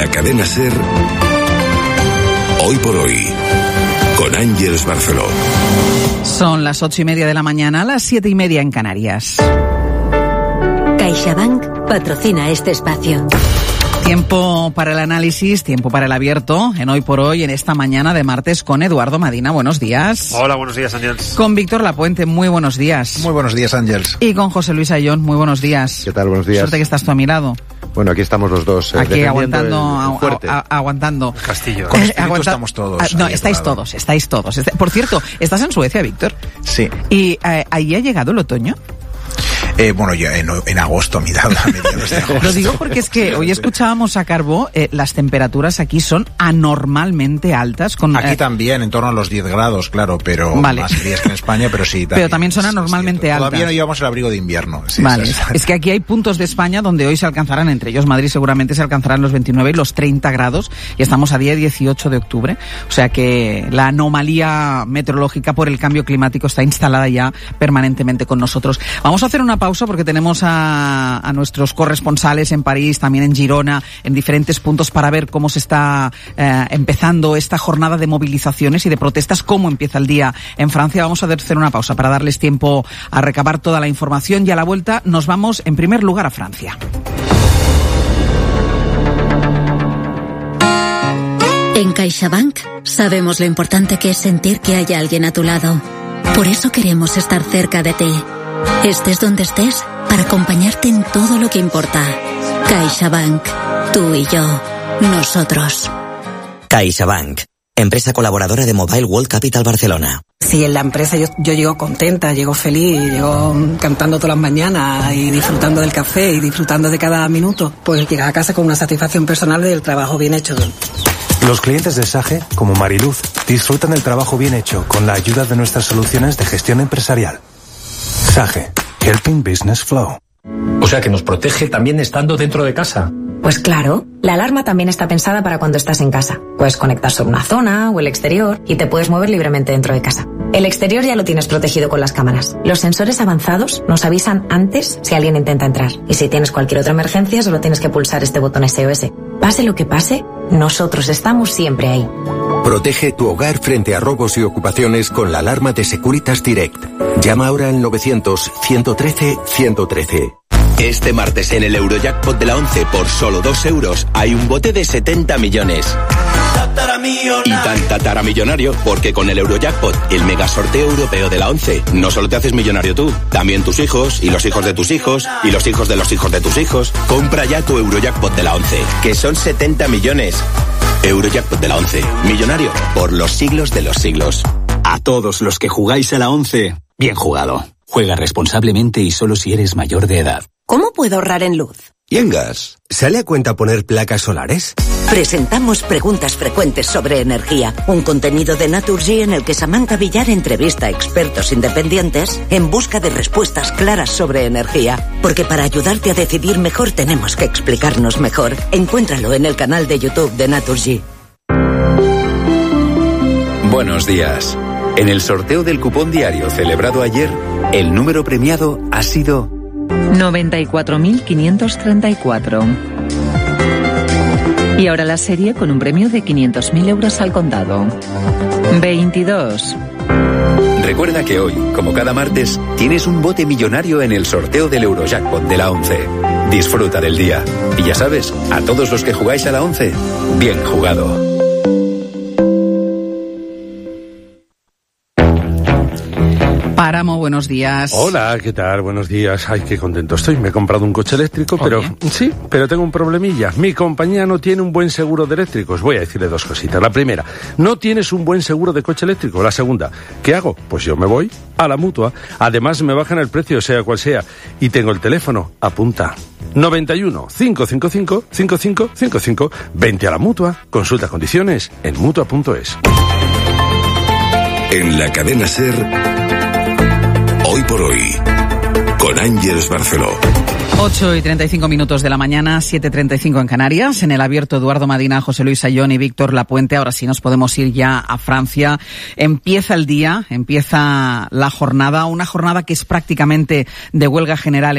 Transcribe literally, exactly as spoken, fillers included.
la cadena SER, Hoy por Hoy, con Ángeles Barceló. Son las ocho y media de la mañana, a las siete y media en Canarias. CaixaBank patrocina este espacio. Tiempo para el análisis, tiempo para el abierto, en Hoy por Hoy, en esta mañana de martes, con Eduardo Madina. Buenos días. Hola, buenos días, Ángeles. Con Víctor Lapuente, muy buenos días. Muy buenos días, Ángeles. Y con José Luis Ayón, muy buenos días. ¿Qué tal? Buenos días. Suerte que estás tú a mi lado. Bueno, aquí estamos los dos. Eh, aquí aguantando, el, el fuerte. A, a, aguantando. Castillo. Con espíritu Aguanta... estamos todos. Ah, no, estáis todos, estáis todos. Por cierto, ¿estás en Suecia, Víctor? Sí. ¿Y eh, ahí ha llegado el otoño? Eh, bueno, yo en, en agosto, mirad, a mediados de agosto. Lo digo porque es que hoy escuchábamos a Carbó, eh, las temperaturas aquí son anormalmente altas. Con, aquí eh, también, en torno a los diez grados, claro, pero vale. más frías que en España, pero sí. También, pero también son anormalmente sí, altas. Todavía no llevamos el abrigo de invierno. Sí, vale, es, es que aquí hay puntos de España donde hoy se alcanzarán, entre ellos Madrid seguramente se alcanzarán los veintinueve y los treinta grados, y estamos a día dieciocho de octubre, o sea que la anomalía meteorológica por el cambio climático está instalada ya permanentemente con nosotros. Vamos a hacer una pausa porque tenemos a A, a nuestros corresponsales en París, también en Girona, en diferentes puntos para ver cómo se está eh, empezando esta jornada de movilizaciones y de protestas, cómo empieza el día en Francia. Vamos a hacer una pausa para darles tiempo a recabar toda la información y a la vuelta nos vamos en primer lugar a Francia. En CaixaBank sabemos lo importante que es sentir que hay alguien a tu lado. Por eso queremos estar cerca de ti. Estés donde estés, para acompañarte en todo lo que importa. CaixaBank. Tú y yo. Nosotros. CaixaBank. Empresa colaboradora de Mobile World Capital Barcelona. Sí, en la empresa yo, yo llego contenta, llego feliz, llego cantando todas las mañanas y disfrutando del café y disfrutando de cada minuto. Pues llegar a casa con una satisfacción personal del trabajo bien hecho. Los clientes de Sage, como Mariluz, disfrutan del trabajo bien hecho con la ayuda de nuestras soluciones de gestión empresarial. Sage, Helping Business Flow. O sea que nos protege también estando dentro de casa. Pues claro, la alarma también está pensada para cuando estás en casa. Puedes conectar sobre una zona o el exterior y te puedes mover libremente dentro de casa. El exterior ya lo tienes protegido con las cámaras. Los sensores avanzados nos avisan antes si alguien intenta entrar. Y si tienes cualquier otra emergencia, solo tienes que pulsar este botón S O S. Pase lo que pase, nosotros estamos siempre ahí. Protege tu hogar frente a robos y ocupaciones con la alarma de Securitas Direct. Llama ahora al novecientos, ciento trece, ciento trece. Este martes en el Eurojackpot de la once por solo dos euros hay un bote de setenta millones. Y tan tataramillonario porque con el Eurojackpot, el mega sorteo europeo de la once, no solo te haces millonario tú, también tus hijos y los hijos de tus hijos y los hijos de los hijos de tus hijos. Compra ya tu Eurojackpot de la once, que son setenta millones. Eurojackpot de la once, millonario por los siglos de los siglos. A todos los que jugáis a la once, bien jugado. Juega responsablemente y solo si eres mayor de edad. ¿Cómo puedo ahorrar en luz? ¿Y en gas? ¿Sale a cuenta poner placas solares? Presentamos Preguntas Frecuentes sobre Energía, un contenido de Naturgy en el que Samantha Villar entrevista a expertos independientes en busca de respuestas claras sobre energía. Porque para ayudarte a decidir mejor tenemos que explicarnos mejor. Encuéntralo en el canal de YouTube de Naturgy. Buenos días. En el sorteo del cupón diario celebrado ayer, el número premiado ha sido noventa y cuatro mil quinientos treinta y cuatro. Y ahora la serie con un premio de quinientos mil euros al contado. veintidós. Recuerda que hoy, como cada martes, tienes un bote millonario en el sorteo del Eurojackpot de la once. Disfruta del día. Y ya sabes, a todos los que jugáis a la once, bien jugado. Páramo, buenos días. Hola, ¿qué tal? Buenos días. Ay, qué contento estoy. Me he comprado un coche eléctrico, pero Oye. sí, pero tengo un problemilla. Mi compañía no tiene un buen seguro de eléctricos. Voy a decirle dos cositas. La primera, no tienes un buen seguro de coche eléctrico. La segunda, ¿qué hago? Pues yo me voy a la Mutua. Además, me bajan el precio, sea cual sea. Y tengo el teléfono. Apunta. noventa y uno, cinco cinco cinco, cinco cinco cinco cinco. Vente a la Mutua. Consulta condiciones en mutua punto es. En la cadena SER, Hoy por Hoy, con Ángeles Barceló. ocho y treinta y cinco minutos de la mañana, siete y treinta y cinco en Canarias. En el abierto, Eduardo Madina, José Luis Ayón y Víctor Lapuente. Ahora sí nos podemos ir ya a Francia. Empieza el día, empieza la jornada, una jornada que es prácticamente de huelga general